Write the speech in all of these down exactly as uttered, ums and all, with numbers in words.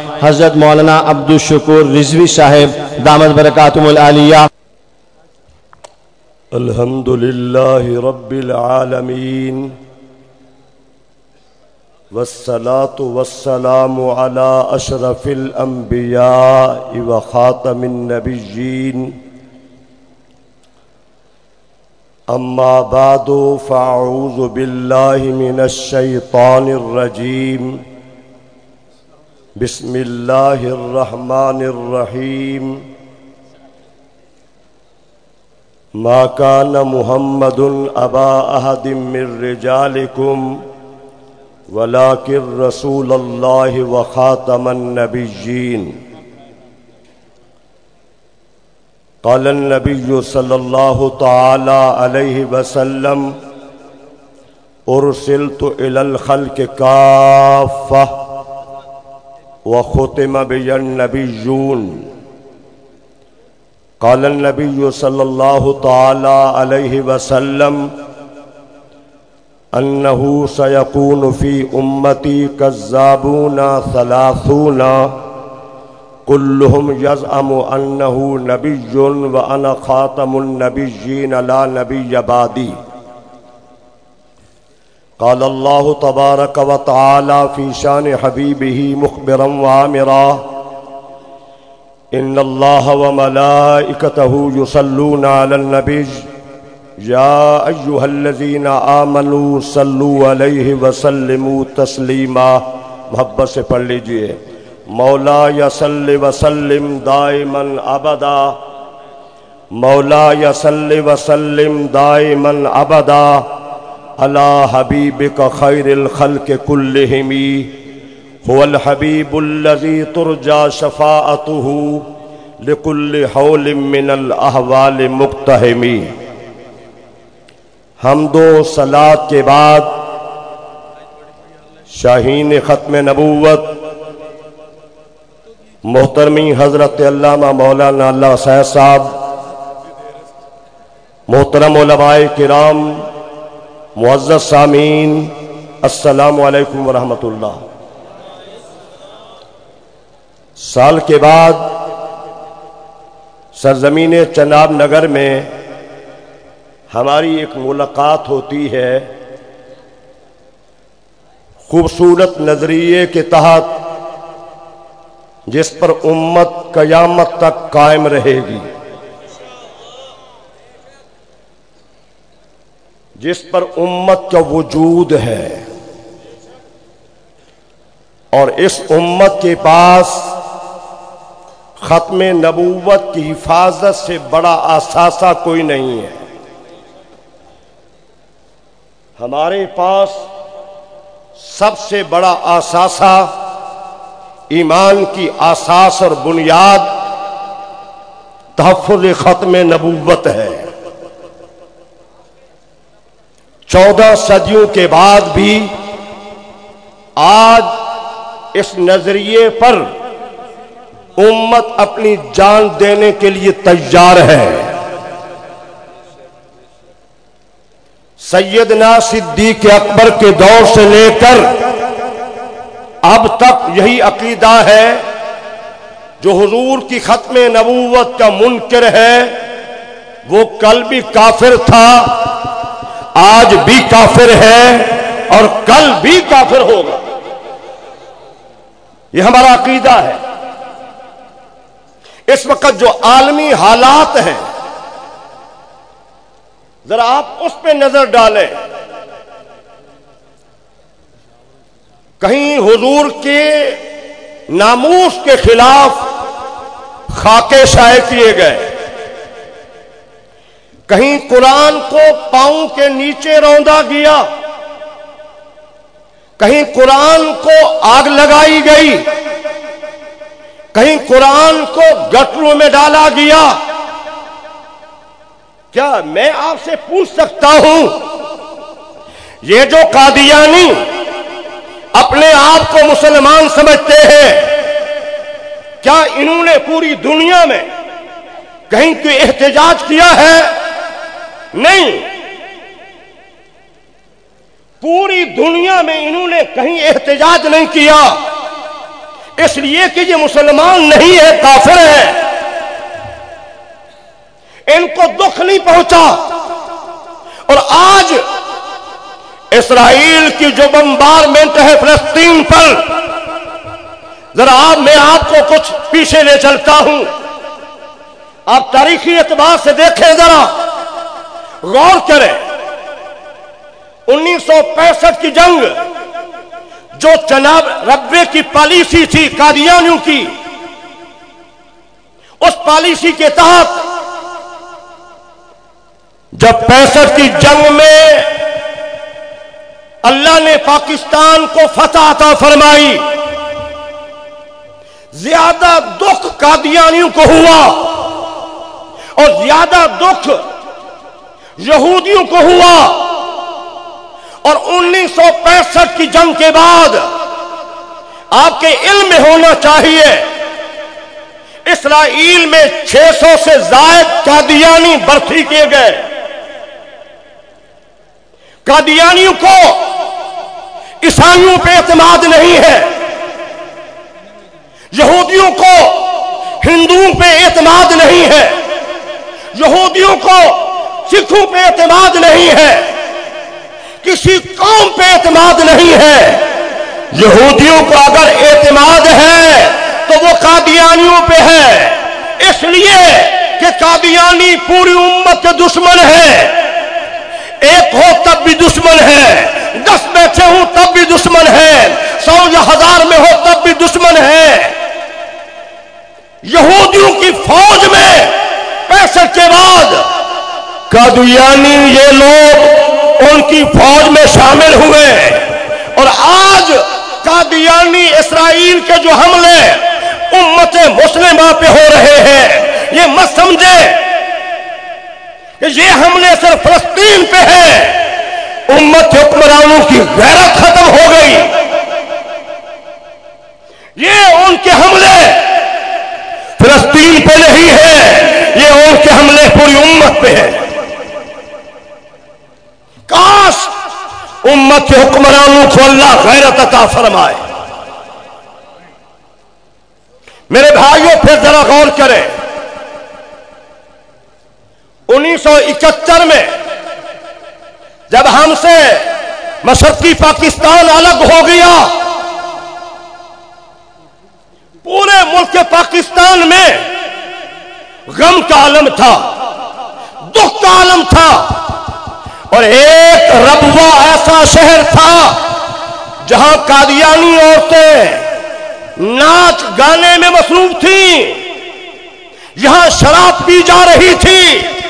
حضرت مولانا عبدالشکور رضوی صاحب دامت برکاتہم العالیہ۔ الحمد للہ رب العالمین والصلاة والسلام على اشرف الانبیاء وخاتم النبیین اما بعد فاعوذ باللہ من الشیطان الرجیم بسم اللہ الرحمن الرحیم ما كان محمد ابا احد من رجالكم ولكن رسول الله وخاتم النبيين قال النبي صلى الله تعالى عليه وسلم ارسلت الى الخلق كافة وختم بي النبيون قال النبي صلى الله تعالى عليه وسلم أنه سيكون في أمتي كذابون ثلاثون كلهم يزعم أنه نبي وأنا خاتم النبيين لا نبي بعدي قال الله تبارك وتعالى في شان حبيبه مخبرا وآمرا ان اللہ وملائکتہ یصلون علی النبی یا ایہا الذین آمنوا صلوا علیہ وسلموا تسلیما۔ محبت سے پڑھ لیجئے مولا صل وسلم دائما ابدا، مولا صل وسلم دائما ابدا علی حبیبک خیر الخلق کلہم هو الحبیب الذی ترجى شفاعته لكل حول من الاحوال مقتحم۔ حمد و صلاۃ کے بعد شاہین ختم نبوت محترمی حضرت علامہ مولانا اللہ صاحب صاحب، محترم علماء کرام، معزز سامعین، السلام علیکم ورحمۃ اللہ۔ سال کے بعد سرزمین چناب نگر میں ہماری ایک ملاقات ہوتی ہے خوبصورت نظریے کے تحت جس پر امت قیامت تک قائم رہے گی، جس پر امت کا وجود ہے، اور اس امت کے پاس ختم نبوت کی حفاظت سے بڑا اثاثہ کوئی نہیں ہے۔ ہمارے پاس سب سے بڑا اثاثہ ایمان کی اساس اور بنیاد تحفظ ختم نبوت ہے۔ چودہ صدیوں کے بعد بھی آج اس نظریے پر امت اپنی جان دینے کے لیے تیار ہے۔ سیدنا صدیق اکبر کے دور سے لے کر اب تک یہی عقیدہ ہے، جو حضور کی ختم نبوت کا منکر ہے وہ کل بھی کافر تھا، آج بھی کافر ہے اور کل بھی کافر ہوگا۔ یہ ہمارا عقیدہ ہے۔ اس وقت جو عالمی حالات ہیں ذرا آپ اس پہ نظر ڈالیں، کہیں حضور کے ناموس کے خلاف خاکے شائع کیے گئے، کہیں قرآن کو پاؤں کے نیچے روندا گیا، کہیں قرآن کو آگ لگائی گئی، کہیں قرآن کو گٹروں میں ڈالا گیا۔ کیا میں آپ سے پوچھ سکتا ہوں، یہ جو قادیانی اپنے آپ کو مسلمان سمجھتے ہیں، کیا انہوں نے پوری دنیا میں کہیں کوئی احتجاج کیا ہے؟ نہیں، پوری دنیا میں انہوں نے کہیں احتجاج نہیں کیا۔ اس لیے کہ یہ مسلمان نہیں ہے، کافر ہے، ان کو دکھ نہیں پہنچا۔ اور آج اسرائیل کی جو بمبارمنٹ ہے فلسطین پر، ذرا آپ میں آپ کو کچھ پیچھے لے چلتا ہوں، آپ تاریخی اعتبار سے دیکھیں، ذرا غور کریں۔ انیس سو پینسٹھ کی جنگ جو جناب ربے کی پالیسی تھی قادیانیوں کی، اس پالیسی کے تحت جب پینسٹھ کی جنگ میں اللہ نے پاکستان کو فتح عطا فرمائی، زیادہ دکھ قادیانیوں کو ہوا اور زیادہ دکھ یہودیوں کو ہوا۔ اور انیس سو پینسٹھ کی جنگ کے بعد آپ کے علم میں ہونا چاہیے، اسرائیل میں چھ سو سے زائد قادیانی برتی کیے گئے۔ قادیانیوں کو عیسائیوں پہ اعتماد نہیں ہے، یہودیوں کو ہندوؤں پہ اعتماد نہیں ہے، یہودیوں کو سکھوں پہ اعتماد نہیں ہے، کسی قوم پہ اعتماد نہیں ہے۔ یہودیوں کو اگر اعتماد ہے تو وہ قادیانیوں پہ ہے، اس لیے کہ قادیانی پوری امت کے دشمن ہے، ایک ہو تب بھی دشمن ہے، دس بیٹھے ہوں تب بھی دشمن ہے، سو یا ہزار میں ہو تب بھی دشمن ہے۔ یہودیوں کی فوج میں پینسٹھ کے بعد قادیانی یہ لوگ ان کی فوج میں شامل ہوئے، اور آج قادیانی اسرائیل کے جو حملے امت مسلمہ پہ ہو رہے ہیں، یہ مت سمجھے کہ یہ حملے صرف فلسطین پہ ہے، امت حکمرانوں کی غیرت ختم ہو گئی۔ یہ ان کے حملے فلسطین پہ نہیں ہے، یہ ان کے حملے پوری امت پہ ہے۔ کاش امت کے حکمرانوں کو اللہ غیرت عطا فرمائے۔ میرے بھائیوں پھر ذرا غور کریں، انیس سو اکہتر میں جب ہم سے مشرقی پاکستان الگ ہو گیا، پورے ملک پاکستان میں غم کا عالم تھا، دکھ کا عالم تھا، اور ایک ربوہ ایسا شہر تھا جہاں قادیانی عورتیں ناچ گانے میں مصروف تھیں، یہاں شراب پی جا رہی تھی،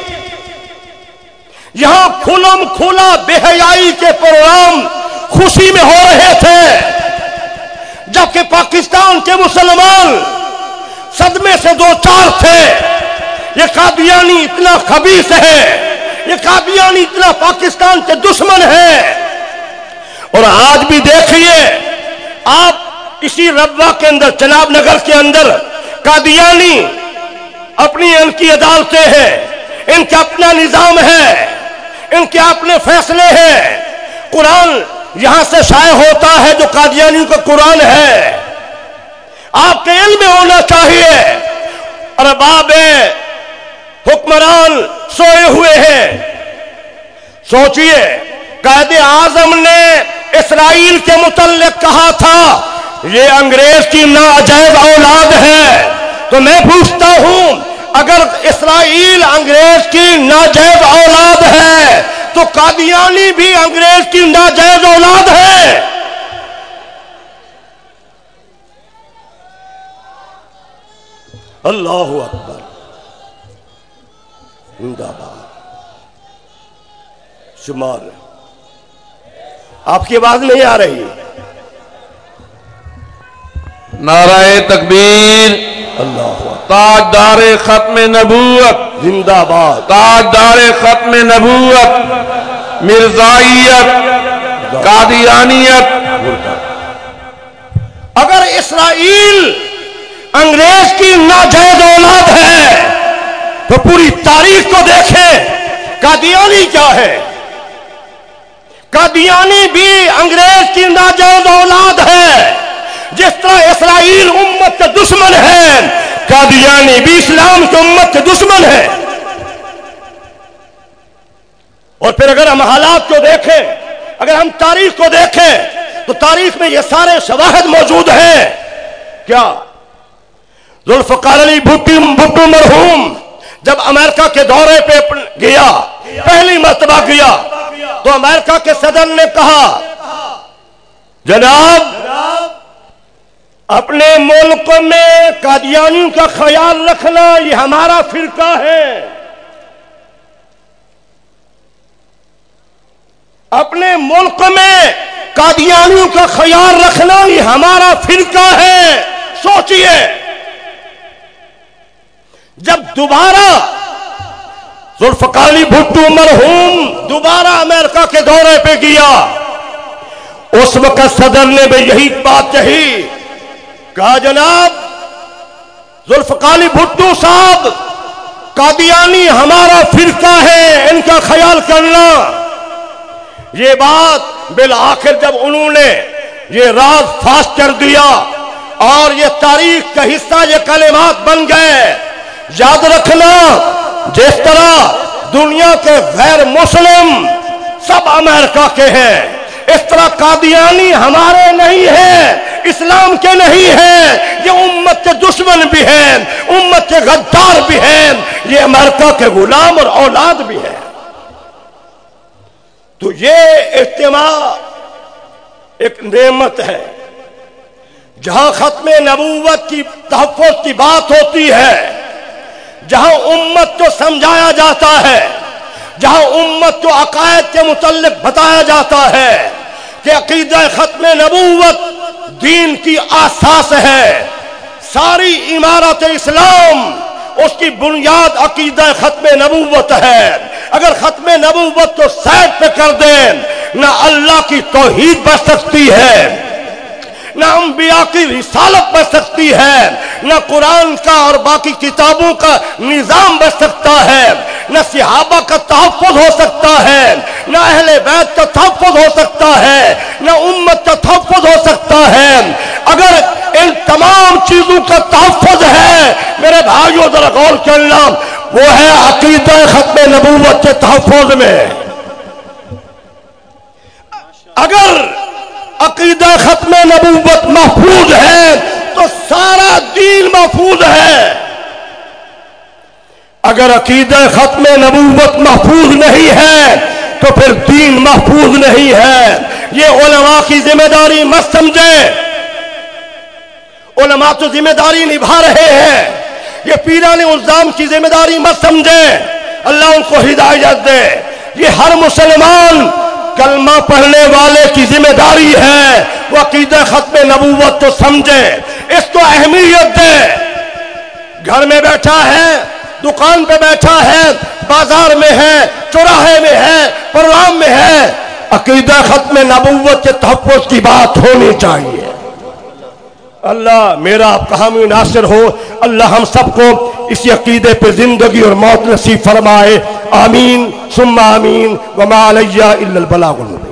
یہاں کھلم کھلا بے حیائی کے پروگرام خوشی میں ہو رہے تھے، جبکہ پاکستان کے مسلمان صدمے سے دو چار تھے۔ یہ قادیانی اتنا خبیث ہے، یہ قادیانی اتنا پاکستان کے دشمن ہے۔ اور آج بھی دیکھیے آپ اسی ربوہ کے اندر، چناب نگر کے اندر قادیانی اپنی ان کی عدالتیں ہیں، ان کا اپنا نظام ہے، ان کے اپنے فیصلے ہیں۔ قرآن یہاں سے شائع ہوتا ہے جو قادیانیوں کا قرآن ہے۔ آپ کے علم میں ہونا چاہیے ارباب حکمران سوئے ہوئے ہیں۔ سوچئے قائد اعظم نے اسرائیل کے متعلق کہا تھا یہ انگریز کی ناجائز اولاد ہے، تو میں پوچھتا ہوں اگر اسرائیل انگریز کی ناجائز اولاد ہے تو قادیانی بھی انگریز کی ناجائز اولاد ہے۔ اللہ اکبر، زندہ باد۔ شمال آپ کی آواز نہیں آ رہی؟ نعرہ تکبیر، اللہ تاجدار ختم نبوت، زندہ باد، تاجدار ختم نبوت، مرزائیت، قادیانیت۔ اگر اسرائیل انگریز کی ناجائز اولاد ہے تو پوری تاریخ کو دیکھیں، قادیانی کیا ہے؟ قادیانی بھی انگریز کی ناجائز اولاد ہے، جس طرح اسرائیل امت کے دشمن ہے، قادیانی بھی اسلام کی امت کے دشمن ہے۔ اور پھر اگر ہم حالات کو دیکھیں، اگر ہم تاریخ کو دیکھیں تو تاریخ میں یہ سارے شواہد موجود ہیں۔ کیا ذوالفقار علی بھٹو مرحوم جب امریکہ کے دورے پہ گیا، پہلی مرتبہ گیا، تو امریکہ کے صدر نے کہا جناب اپنے ملک میں قادیانیوں کا خیال رکھنا، یہ ہمارا فرقہ ہے، اپنے ملک میں قادیانیوں کا خیال رکھنا یہ ہمارا فرقہ ہے۔ سوچئے جب دوبارہ ذوالفقار علی بھٹو مرحوم دوبارہ امریکہ کے دورے پہ گیا، اس وقت صدر نے بھی یہی بات کہی، کہا جناب ذوالفقار علی بھٹو صاحب قادیانی ہمارا فرقہ ہے، ان کا خیال کرنا۔ یہ بات بالآخر جب انہوں نے یہ راز فاش کر دیا اور یہ تاریخ کا حصہ یہ کلمات بن گئے، یاد رکھنا جس طرح دنیا کے غیر مسلم سب امریکہ کے ہیں، اس طرح قادیانی ہمارے نہیں ہیں، اسلام کے نہیں ہیں، یہ امت کے دشمن بھی ہیں، امت کے غدار بھی ہیں، یہ امریکہ کے غلام اور اولاد بھی ہیں۔ تو یہ اجتماع ایک نعمت ہے، جہاں ختم نبوت کی تحفظ کی بات ہوتی ہے، جہاں امت کو سمجھایا جاتا ہے، جہاں امت کو عقائد کے متعلق بتایا جاتا ہے کہ عقیدہ ختم نبوت دین کی اساس ہے، ساری عمارت اسلام اس کی بنیاد عقیدہ ختم نبوت ہے۔ اگر ختم نبوت کو سائڈ پہ کر دیں، نہ اللہ کی توحید بچ سکتی ہے، نہ انبیاء کی رسالت بچ سکتی ہے، نہ قرآن کا اور باقی کتابوں کا نظام بچ سکتا ہے، نہ صحابہ کا تحفظ ہو سکتا ہے، نہ اہل بیت کا تحفظ ہو سکتا ہے، نہ امت کا تحفظ ہو سکتا ہے۔ اگر ان تمام چیزوں کا تحفظ ہے میرے بھائیوں ذرا غور کرنا، وہ ہے عقیدہ ختم نبوت کے تحفظ میں۔ اگر عقیدہ ختم نبوت محفوظ ہے تو سارا دین محفوظ ہے، اگر عقیدہ ختم نبوت محفوظ نہیں ہے تو پھر دین محفوظ نہیں ہے۔ یہ علماء کی ذمہ داری مت سمجھیں، علماء تو ذمہ داری نبھا رہے ہیں، یہ پیران الزام کی ذمہ داری مت سمجھیں، اللہ ان کو ہدایت دے۔ یہ ہر مسلمان کلمہ پڑھنے والے کی ذمہ داری ہے، وہ عقیدہ ختم نبوت تو سمجھے، اس کو اہمیت دے۔ گھر میں بیٹھا ہے، دکان پہ بیٹھا ہے، بازار میں ہے، چوراہے میں ہے، پروگرام میں ہے، عقیدہ ختم نبوت کے تحفظ کی بات ہونی چاہیے۔ اللہ میرا آپ کا حامی ناصر ہو، اللہ ہم سب کو اسی عقیدے پہ زندگی اور موت نصیب فرمائے، آمین ثم آمین، وما علیہ الا البلاغ المبین۔